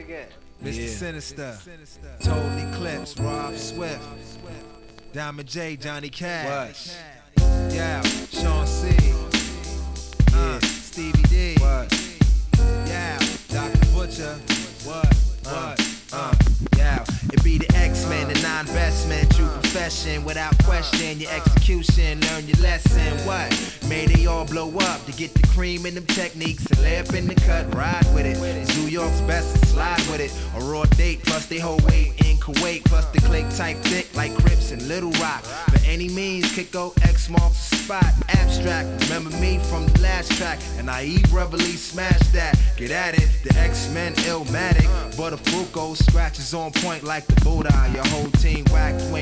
Mr. Sinister, Total Eclipse, Rob Swift, Diamond J, Johnny Cash, yeah, Sean C, Stevie D, yeah, Dr. Butcher, yeah, it be the X-Men, the non-investment, true profession, without question, your execution, learn your lesson, what? May they all blow up to get the cream in them techniques and lay up in the cut, ride with it. It's New York's best to slide with it. A raw date plus they whole weight in Kuwait, plus the click type thick like Crips and Little Rock. For any means, Kiko X marks the spot. Abstract, remember me from the last track, and I reveille smash that. Get at it, the X-Men illmatic, but a Fruco scratches on point like the Buddha. Your whole team whacked.